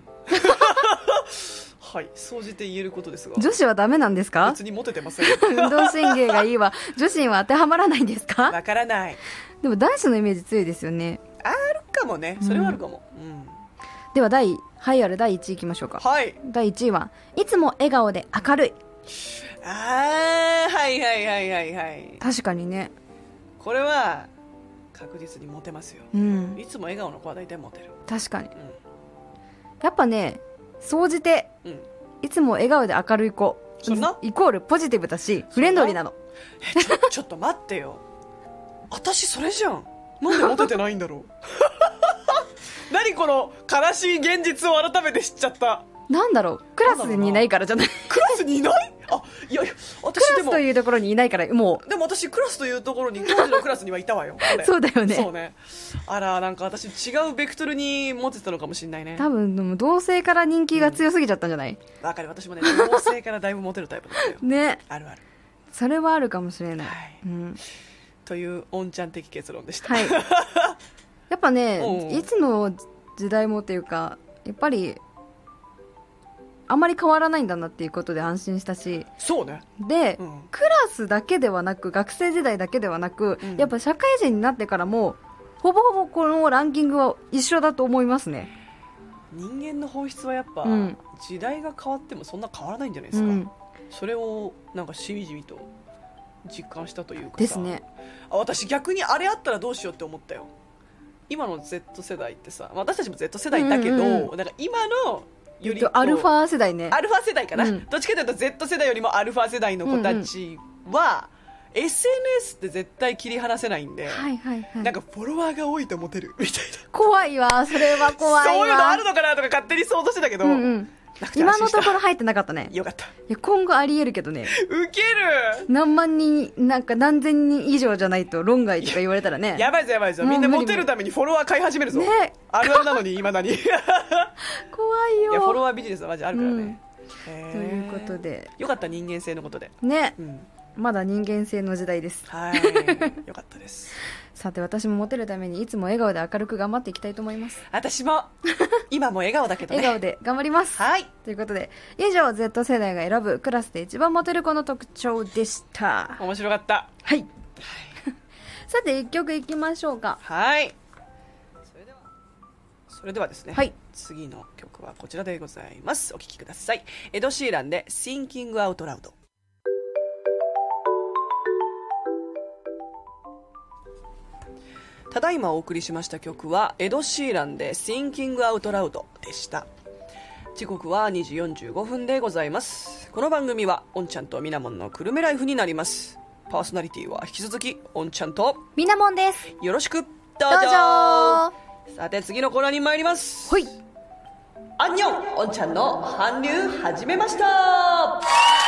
はい、総じて言えることですが、 女子はダメなんですか。 別にモテてません運動神経がいいわ女子には当てはまらないんですか。 わからない。 でも男子のイメージ強いですよね。 あるかもね、それはあるかも、うんうん、 では第栄えあるだいいちいいきましょうか。 はい。 だいいちいはいつも笑顔で明るい。 あー、はいはいはいはいはい。 確かにね、 これは確実にモテますよ、 うん、 いつも笑顔の子は大体モテる。 確かに、 うん、 やっぱね、総じて、うん、いつも笑顔で明るい子イコールポジティブだしフレンドリーなの。 えちょ、ちょっと待ってよ私それじゃん、なんでモテてないんだろう何この悲しい現実を改めて知っちゃった。 なんだろう、クラスにいないからじゃない。 クラスにいない？あ、いやいや、私でもクラスというところにいないから、もうでも私クラスというところに当時のクラスにはいたわよそうだよね。 そうね。あら、なんか私違うベクトルにモテてたのかもしれないね。 多分でも同性から人気が強すぎちゃったんじゃない？ わ、うん、かる。私もね、同性からだいぶモテるタイプだったよね。 あるある、 それはあるかもしれない、はい、うん、 というおんちゃん的結論でした、 はい、やっぱね、いつの時代もっていうか、やっぱりあまり変わらないんだなっていうことで安心したし。 そうね。 で、 うん、 クラスだけではなく学生時代だけではなく、うん、やっぱ社会人になってからもほぼほぼこのランキングは一緒だと思いますね。 人間の本質はやっぱ、うん、時代が変わってもそんな変わらないんじゃないですか、うん、それをなんかしみじみと実感したというかさ。 ですね。 あ、私逆にあれあったらどうしようって思ったよ。今の Z 世代ってさ、私たちも Z 世代だけど、うんうんうん、なんか今のよりアルファ世代ね。 アルファ世代かな、うん、どっちかというと Z 世代よりもアルファ世代の子たちは、うんうん、エスエヌエス って絶対切り離せないんで、 はいはいはい、 なんかフォロワーが多いとモテるみたいな。 怖いわ、それは怖いわ。 そういうのあるのかなとか勝手に想像してたけど、うんうん、 今のところ入ってなかったね。 よかった。いや今後ありえるけどね。 ウケる。 何万人なんか何千人以上じゃないと論外とか言われたらね。 やばいぞやばいぞ、みんなモテるためにフォロワー買い始めるぞ、ね、あるあるなのに未だに怖いよ。 いやフォロワービジネスはマジあるからね、 うん、ということでよかった、人間性のことでね、 うん、 まだ人間性の時代です。 はいよかったです。 さて私もモテるためにいつも笑顔で明るく頑張っていきたいと思います。 私も今も笑顔だけどね。 笑顔で頑張ります。 はいということで以上 Z 世代が選ぶクラスで一番モテる子の特徴でした。 面白かった。 はい、はい、さていっきょくいきましょうか。 はいそれではそれではですね、 はい、 次の曲はこちらでございます。お聴きください。エド・シーランで Thinking Out Loud。ただいまお送りしました曲はエド・シーランで Thinking Out Loud でした。時刻はにじよんじゅうごふんでございます。この番組はおんちゃんとみなもんのくるめライフになります。パーソナリティは引き続きおんちゃんとみなもんです。 よろしくどうぞ。 どうぞ。 さて次のコーナーに参ります。 ほい。 アンニョン、おんちゃんの韓流始めました。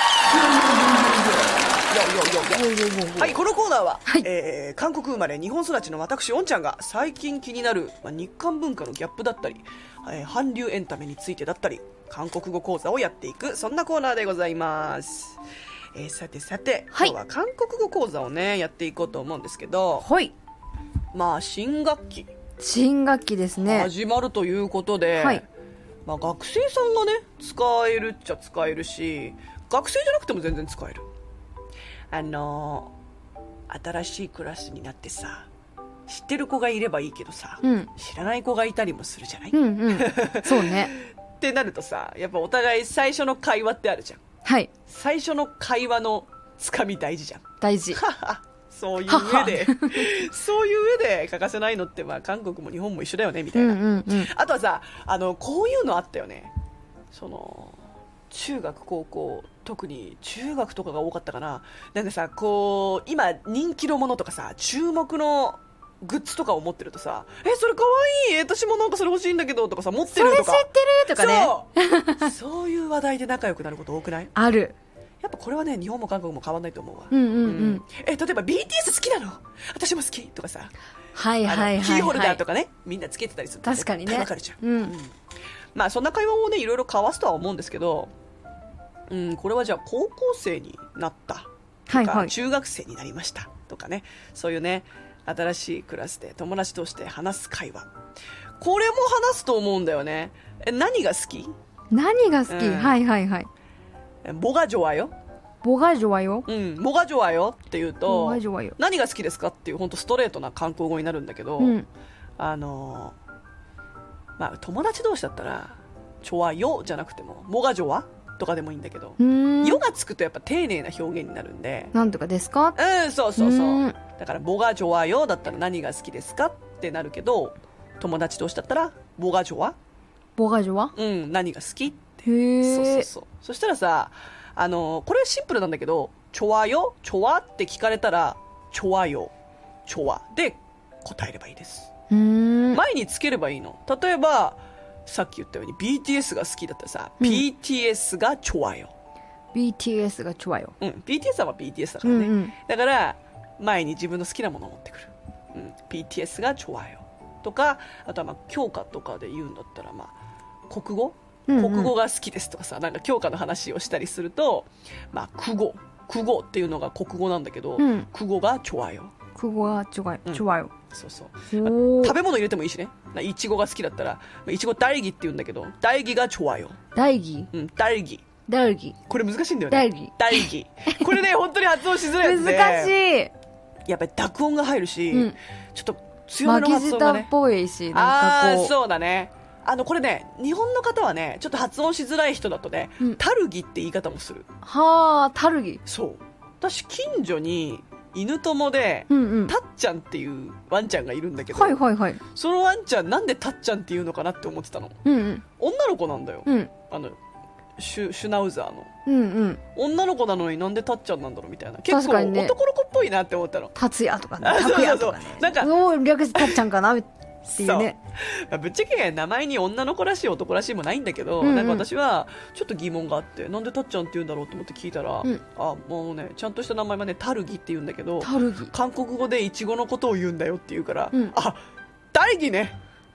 はい、このコーナーは、 はい、 えー、韓国生まれ日本育ちの私おんちゃんが最近気になる、まあ、日韓文化のギャップだったり、えー、韓流エンタメについてだったり韓国語講座をやっていく、そんなコーナーでございます。えー、さてさて、はい、今日は韓国語講座をねやっていこうと思うんですけど、 はい、 まあ新学期新学期ですね始まるということで、はい、まあ、学生さんがね使えるっちゃ使えるし、学生じゃなくても全然使える。あのー、新しいクラスになってさ、知ってる子がいればいいけどさ、うん、知らない子がいたりもするじゃない、 うんうん、そうねってなるとさ、やっぱお互い最初の会話ってあるじゃん。はい、最初の会話のつかみ大事じゃん。 大事そういう上でそういう上で欠かせないのって、まあ、韓国も日本も一緒だよねみたいな、うんうんうん、あとはさ、あのこういうのあったよね。その中学高校、特に中学とかが多かったかな。なんかさ、こう今人気のものとかさ、注目のグッズとかを持ってるとさ、えそれかわいい、私もなんかそれ欲しいんだけどとかさ、持ってるとか、 それ知ってるとかね、 そうそういう話題で仲良くなること多くない？ ある。 やっぱこれはね、日本も韓国も変わんないと思うわ。 うんうんうんうん、 え例えば ビーティーエス 好きなの？私も好きとかさ、 はいはいはいはい、 キーホルダーとかね、みんなつけてたりすると確かにね、 分かるじゃん、うんうん、まあそんな会話をねいろいろ交わすとは思うんですけど、うん、これはじゃあ高校生になったとか、はいはい、中学生になりましたとかね、そういうね新しいクラスで友達として話す会話、これも話すと思うんだよね。え何が好き？ 何が好き、うん、はいはいはい。 ボガジョワよ、 ボガジョワよ、 うん、ボガジョワよっていうと、 ボガジョワよ、 何が好きですかっていう本当ストレートな韓国語になるんだけど、うん、あのまあ友達同士だったらチョワよじゃなくてもボガジョワとかでもいいんだけど、よがつくとやっぱ丁寧な表現になるんで、 なんとかですか、 うんそうそうそう、だからボガジョワよだったら何が好きですかってなるけど、友達同士だったらボガジョワ、 ボガジョワ、 うん何が好きって、 へそうそうそう、そしたらさ、あのこれシンプルなんだけど、チョワよチョワって聞かれたらチョワよチョワで答えればいいです。 うーん、 前につければいいの。例えばさっき言ったように ビーティーエス が好きだったらさ、うん、ビーティーエス がチョワよ、 ビーティーエス がチョワよ、 うん、ビーティーエス は ビーティーエス だからね、うんうん、だから前に自分の好きなものを持ってくる、うん、ビーティーエス がチョワよとか、あとはまあ教科とかで言うんだったら、まあ国語、うんうん、国語が好きですとかさ、なんか教科の話をしたりすると、まあク語、ク語っていうのが国語なんだけど、うん、ク語がチョワよ、 ク語がチョワよ、チョワよ、 そうそう、まあ、食べ物入れてもいいしね。いちごが好きだったらいちご大義って言うんだけど、大義がチョワよ、 大義、 うん、大義、 大義、 これ難しいんだよね、 大義、 大義これね本当に発音しづらいやつで難しい、 やっぱり濁音が入るし、うん、ちょっと強めの発音がね、 巻き舌っぽいし、なんかこう、 あそうだね、あのこれね日本の方はねちょっと発音しづらい人だとね、うん、タルギって言い方もする。 はあ、タルギ、 そう、私近所に犬友で、 うんうん、 たっちゃんっていうワンちゃんがいるんだけど、 はいはいはい、 そのワンちゃんなんでたっちゃんっていうのかなって思ってたの、 うんうん、 女の子なんだよ、 うん、 あのシュ、シュナウザーの、 うんうん、 女の子なのになんでたっちゃんなんだろうみたいな、結構、ね、男の子っぽいなって思ったの。 達也とかね、拓也とかね、 なんか略してたっちゃんかなっていうね。 まあ、ぶっちゃけ名前に女の子らしい男らしいもないんだけど、うんうん、なんか私はちょっと疑問があって、なんでたっちゃんって言うんだろうと思って聞いたら、うん、あもうねちゃんとした名前はねタルギって言うんだけど、 タルギ、 韓国語でイチゴのことを言うんだよって言うから、 うん、 あ大義ね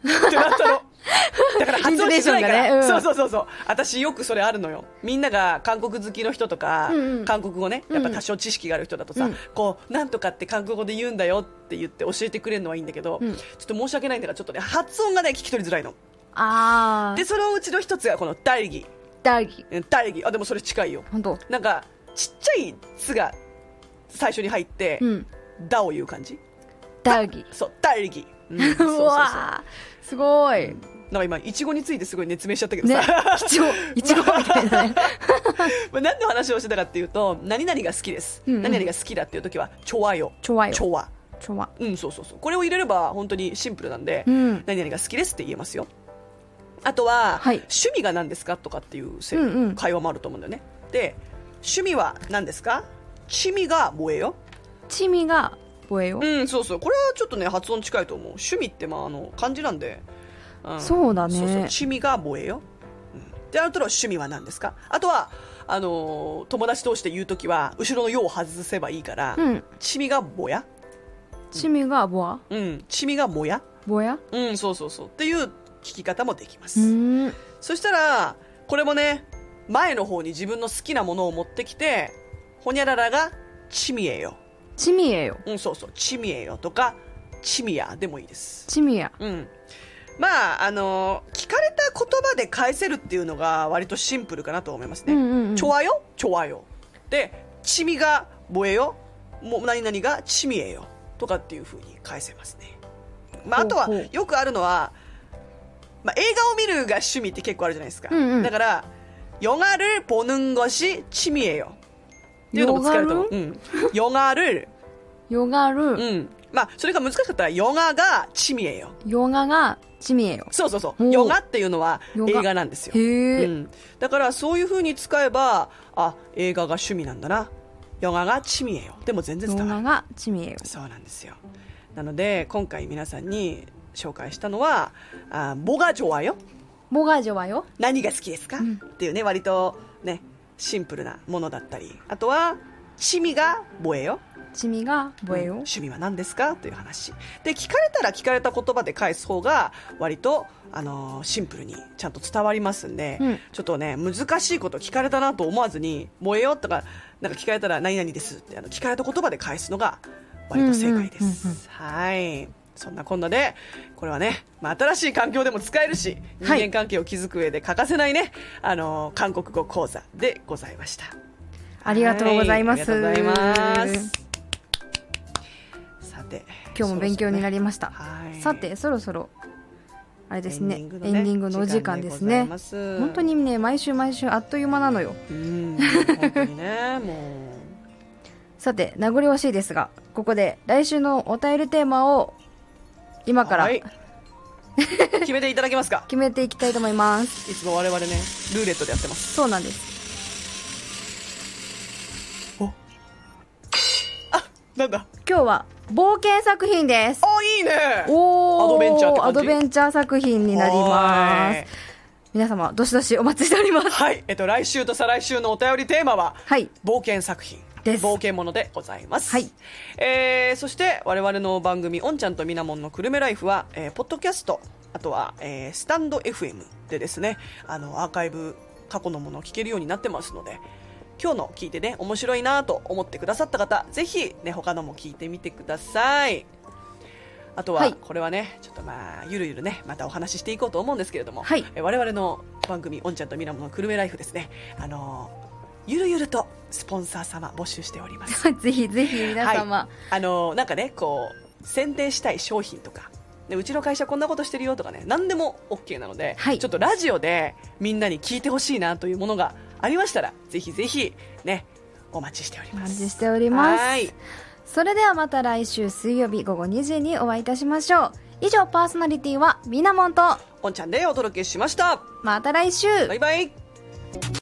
ってなったの。だから発音しづらいから、 イントネーションがね、うん、 そうそうそうそう、私よくそれあるのよ。みんなが韓国好きの人とか、うんうん、韓国語ねやっぱ多少知識がある人だとさ、うん、こうなんとかって韓国語で言うんだよって言って教えてくれるのはいいんだけど、うん、ちょっと申し訳ないんだからちょっとね発音がね聞き取りづらいの。あでそのうちの一つがこのダリギダリギダリギあでもそれ近いよ。 本当なんかちっちゃい「つ」が最初に入って「うん、だ」を言う感じ。 ダリギそうダリギ、うん、そうそうそううわすごい、うんなんか今いちごについてすごい熱弁しちゃったけどさ、ね、 いちごいちごみたいなね何の話をしてたかっていうと何々が好きです、うんうん、何々が好きだっていう時はチョワヨチョワヨチョワチョワうんそうそうそうこれを入れれば本当にシンプルなんで、うん、何々が好きですって言えますよ。あとは、はい、趣味が何ですかとかっていう、うんうん、会話もあると思うんだよね。で趣味は何ですか。趣味が뭐예요。 趣味が뭐예요。 うんそうそうこれはちょっとね発音近いと思う。趣味ってまああの漢字なんでうん、そうだね。そうそう趣味が뭐예요、うん、であとは趣味は何ですか。あとはあのー、友達同士で言うときは後ろの「よ」を外せばいいから、うん、趣味が뭐야 趣味が뭐야 うん趣味が뭐야 뭐야 うんそうそうそうっていう聞き方もできます。うんそしたらこれもね前の方に自分の好きなものを持ってきてほにゃららが취미예요 취미예요 うんそうそう취미예요とか취미야でもいいです。 취미야 うんまああのー、聞かれた言葉で返せるっていうのが割とシンプルかなと思いますね。ちょわよちょわよでちみがぼえよもう何々がちみえよとかっていう風に返せますね。まあ、あとはよくあるのは、まあ、映画を見るが趣味って結構あるじゃないですか、うんうん、だから영화를 보는 것이 취미예요っていうのも使えると思う。영화를 영화를 うんまあそれが難しかったら영화が취미예요 영화が취미예요 そうそうそう영화っていうのは映画なんですよ。へうん、だからそういう風に使えばあ映画が趣味なんだな영화が취미예요でも全然伝わる。 영화が취미예요 そうなんですよ。なので今回皆さんに紹介したのはあ뭐가 좋아요 뭐가 좋아요 何が好きですか、うん、っていうね割とねシンプルなものだったりあとは취미が뭐예요 趣味が뭐예요、うん、 趣味は何ですかという話で聞かれたら聞かれた言葉で返す方が割と、あのー、シンプルにちゃんと伝わりますんで、うん、ちょっとね難しいこと聞かれたなと思わずに燃えよとかなんか聞かれたら何々ですってあの聞かれた言葉で返すのが割と正解です、うんうんうんうん、はいそんなこんなでこれはね、まあ、新しい環境でも使えるし人間関係を築く上で欠かせないね、はい、あのー、韓国語講座でございました。 ありがとうございます。 はい、ありがとうございます。さて今日も勉強になりました。そろそろね、はい、さてそろそろあれですねエンディングの、ね、エンディングのお時間ですね。本当にね毎週毎週あっという間なのよ。 うん本当にねもうさて名残惜しいですがここで来週のお便りテーマを今から、はい、 決めていただけますか。 決めていきたいと思います。 いつも我々ねルーレットでやってます。 そうなんです。 おあなんだ今日は冒険作品です。 あいいね。 おアドベンチャーって感じ。 アドベンチャー作品になります。皆様どしどしお待ちしております。 はい、えっと来週と再来週のお便りテーマは、はい、冒険作品冒険ものでございます、はいえー、そして我々の番組おんちゃんとみなもんのくるめライフは、えー、ポッドキャストあとは、えー、スタンド エフエム でですねあのアーカイブ過去のものを聞けるようになってますので今日の聞いてね面白いなと思ってくださった方ぜひ、ね、他のも聞いてみてください。あとは、はい、これはねちょっとまあゆるゆるねまたお話ししていこうと思うんですけれども、はい、え我々の番組おんちゃんとみなもんのくるめライフですねあのーゆるゆるとスポンサー様募集しております。 ぜひぜひ皆様、はい、 あのなんかねこう宣伝したい商品とかでうちの会社こんなことしてるよとかね何でも OK なので、はい、ちょっとラジオでみんなに聞いてほしいなというものがありましたらぜひぜひねお待ちしております。 お待ちしております。はいそれではまた来週水曜日午後にじにお会いいたしましょう。以上パーソナリティはみなもんとおんちゃんでお届けしました。 また来週バイバイ。